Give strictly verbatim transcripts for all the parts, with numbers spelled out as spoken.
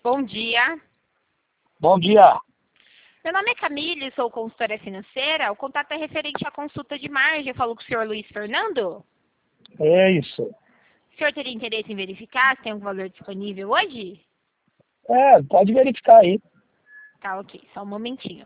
bom dia. Bom dia. Meu nome é Camille, sou consultora financeira. O contato é referente à consulta de margem. Falou com o senhor Luiz Fernando? É isso. O senhor teria interesse em verificar se tem algum valor disponível hoje? É, pode verificar aí. Tá, ok. Só um momentinho.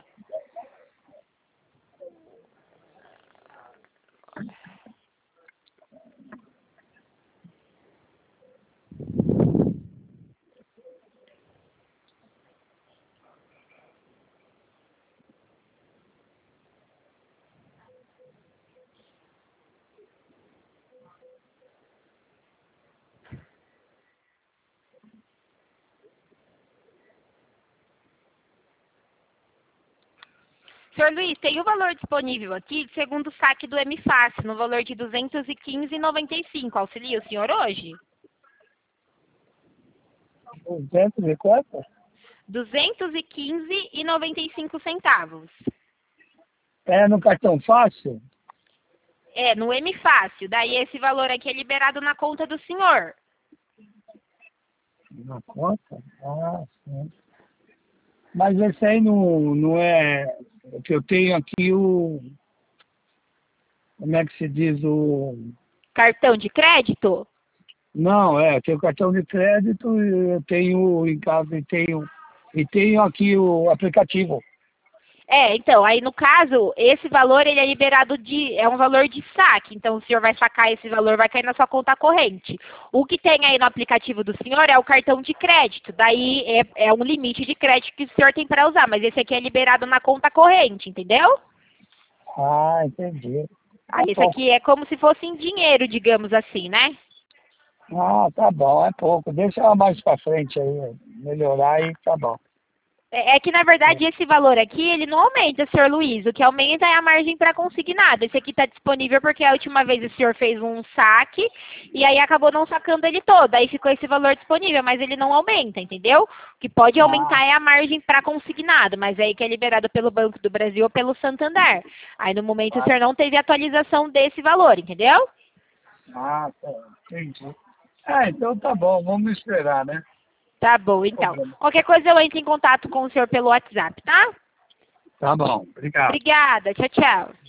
Senhor Luiz, tem o valor disponível aqui, segundo o saque do M Fácil, no valor de duzentos e quinze reais e noventa e cinco centavos. Auxilia o senhor hoje? duzentos e quanto? duzentos e quinze reais e noventa e cinco centavos. É no cartão fácil? É, no M Fácil. Daí esse valor aqui é liberado na conta do senhor. Na conta? Ah, sim. Mas esse aí não, não é... O que eu tenho aqui, o... Como é que se diz? O... Cartão de crédito? Não, é, tem o cartão de crédito e eu tenho em casa e tenho... E tenho aqui o aplicativo. É, então, aí no caso, esse valor ele é liberado de, é um valor de saque, então o senhor vai sacar esse valor, vai cair na sua conta corrente. O que tem aí no aplicativo do senhor é o cartão de crédito, daí é, é um limite de crédito que o senhor tem para usar, mas esse aqui é liberado na conta corrente, entendeu? Ah, entendi. Aí Tá esse bom. aqui é como se fosse em dinheiro, digamos assim, né? Ah, tá bom, é pouco. Deixa mais pra frente aí, melhorar e tá bom. É, é que, na verdade, esse valor aqui, ele não aumenta, senhor Luiz. O que aumenta é a margem para consignado. Esse aqui está disponível porque a última vez o senhor fez um saque e aí acabou não sacando ele todo. Aí ficou esse valor disponível, mas ele não aumenta, entendeu? O que pode aumentar Ah, é a margem para consignado, mas aí que é liberado pelo Banco do Brasil ou pelo Santander. Aí, no momento, o ah, senhor não teve atualização desse valor, entendeu? ah, tá, entendi. Ah, então tá bom, vamos esperar, né? Tá bom, então. Problema. Qualquer coisa eu entro em contato com o senhor pelo WhatsApp, tá? Tá bom, obrigado. Obrigada. Tchau, tchau.